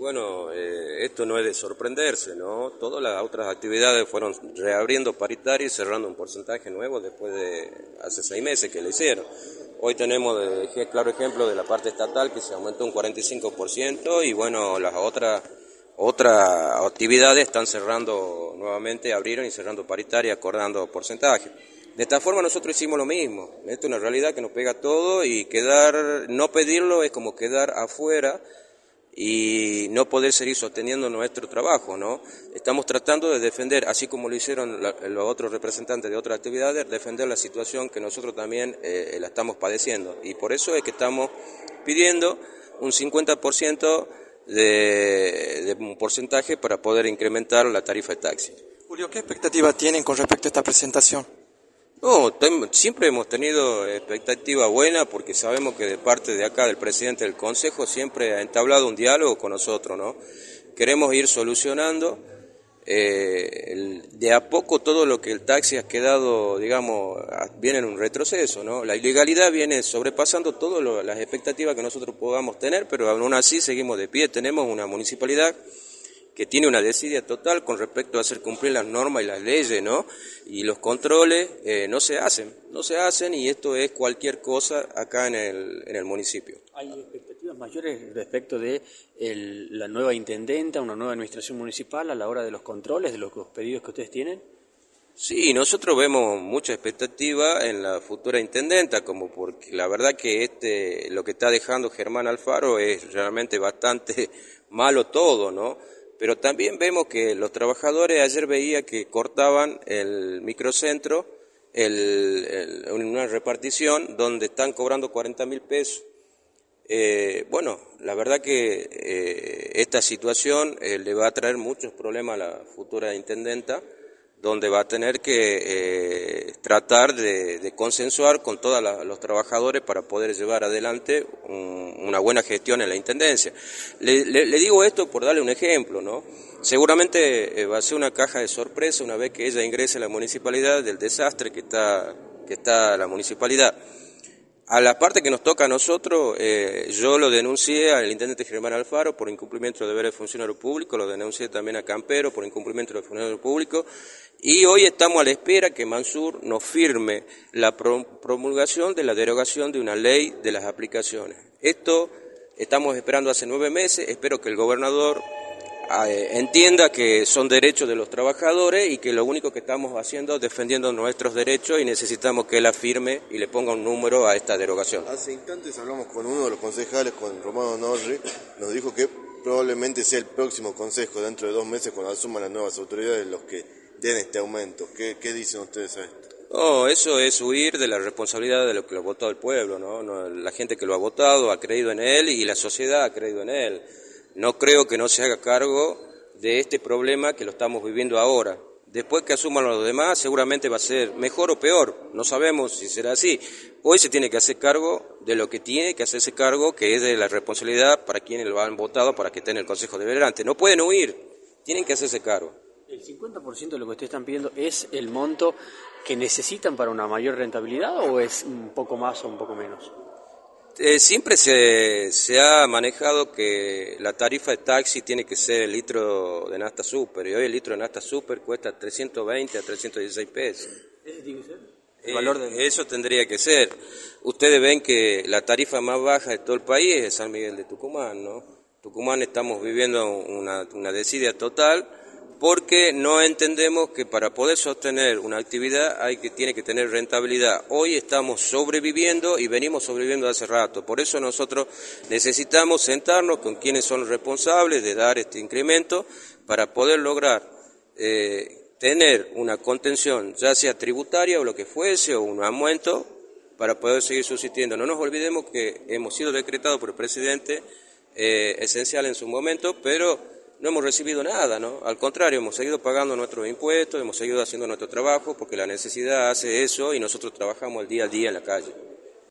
bueno, esto no es de sorprenderse, ¿no? Todas las otras actividades fueron reabriendo paritaria y cerrando un porcentaje nuevo después de hace 6 meses que lo hicieron. Hoy tenemos claro ejemplo de la parte estatal que se aumentó un 45% y bueno, las otras actividades están cerrando nuevamente, abrieron y cerrando paritaria, acordando porcentaje. De esta forma nosotros hicimos lo mismo. Esto es una realidad que nos pega a todo y no pedirlo es como quedar afuera y no poder seguir sosteniendo nuestro trabajo, ¿no? Estamos tratando de defender, así como lo hicieron los otros representantes de otras actividades, defender la situación que nosotros también la estamos padeciendo. Y por eso es que estamos pidiendo un 50% de un porcentaje para poder incrementar la tarifa de taxi. Julio, ¿qué expectativas tienen con respecto a esta presentación? No, siempre hemos tenido expectativa buena porque sabemos que de parte de acá del presidente del Consejo siempre ha entablado un diálogo con nosotros, ¿no? Queremos ir solucionando de a poco todo lo que el taxi ha quedado, digamos, viene en un retroceso, ¿no? La ilegalidad viene sobrepasando todas las expectativas que nosotros podamos tener, pero aún así seguimos de pie. Tenemos una municipalidad que tiene una desidia total con respecto a hacer cumplir las normas y las leyes, ¿no? Y los controles no se hacen y esto es cualquier cosa acá en el municipio. ¿Hay expectativas mayores respecto de la nueva intendenta, una nueva administración municipal a la hora de los controles, de los pedidos que ustedes tienen? Sí, nosotros vemos mucha expectativa en la futura intendenta, como porque la verdad que lo que está dejando Germán Alfaro es realmente bastante malo todo, ¿no? Pero también vemos que los trabajadores, ayer veía que cortaban el microcentro, una repartición donde están cobrando 40.000 pesos. Bueno, la verdad que esta situación le va a traer muchos problemas a la futura intendenta, donde va a tener que tratar de consensuar con todos los trabajadores para poder llevar adelante una buena gestión en la intendencia. Le digo esto por darle un ejemplo, ¿no? Seguramente va a ser una caja de sorpresa una vez que ella ingrese a la municipalidad del desastre que está la municipalidad. A la parte que nos toca a nosotros, yo lo denuncié al intendente Germán Alfaro por incumplimiento de deberes de funcionario público, lo denuncié también a Campero por incumplimiento de funcionario público, y hoy estamos a la espera que Mansur nos firme la promulgación de la derogación de una ley de las aplicaciones. Esto estamos esperando hace 9 meses, espero que el gobernador entienda que son derechos de los trabajadores y que lo único que estamos haciendo es defendiendo nuestros derechos y necesitamos que él afirme y le ponga un número a esta derogación. Hace instantes hablamos con uno de los concejales, con Romano Norri, nos dijo que probablemente sea el próximo consejo dentro de 2 meses cuando asuman las nuevas autoridades los que den este aumento. ¿Qué dicen ustedes a esto? No, eso es huir de la responsabilidad de lo que lo ha votado el pueblo, ¿no? La gente que lo ha votado ha creído en él y la sociedad ha creído en él. No creo que no se haga cargo de este problema que lo estamos viviendo ahora. Después que asuman los demás, seguramente va a ser mejor o peor. No sabemos si será así. Hoy se tiene que hacer cargo de lo que tiene que hacerse cargo, que es de la responsabilidad para quienes lo han votado para que esté en el Consejo Deliberante. No pueden huir, tienen que hacerse cargo. ¿El 50% de lo que ustedes están pidiendo es el monto que necesitan para una mayor rentabilidad o es un poco más o un poco menos? Siempre se ha manejado que la tarifa de taxi tiene que ser el litro de nafta super, y hoy el litro de nafta super cuesta 320 a 316 pesos. ¿Ese tiene que ser? ¿El valor de... Eso tendría que ser. Ustedes ven que la tarifa más baja de todo el país es San Miguel de Tucumán, ¿no? Tucumán estamos viviendo una desidia total, porque no entendemos que para poder sostener una actividad tiene que tener rentabilidad. Hoy estamos sobreviviendo y venimos sobreviviendo hace rato. Por eso nosotros necesitamos sentarnos con quienes son responsables de dar este incremento para poder lograr tener una contención, ya sea tributaria o lo que fuese, o un aumento, para poder seguir subsistiendo. No nos olvidemos que hemos sido decretados por el presidente esencial en su momento, pero no hemos recibido nada, ¿no? Al contrario, hemos seguido pagando nuestros impuestos, hemos seguido haciendo nuestro trabajo, porque la necesidad hace eso y nosotros trabajamos el día a día en la calle.